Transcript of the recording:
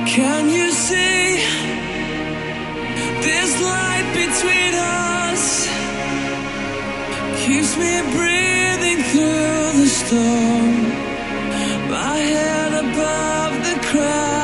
Can you see this light between us? Keeps me breathing through the storm. My head above the crowd.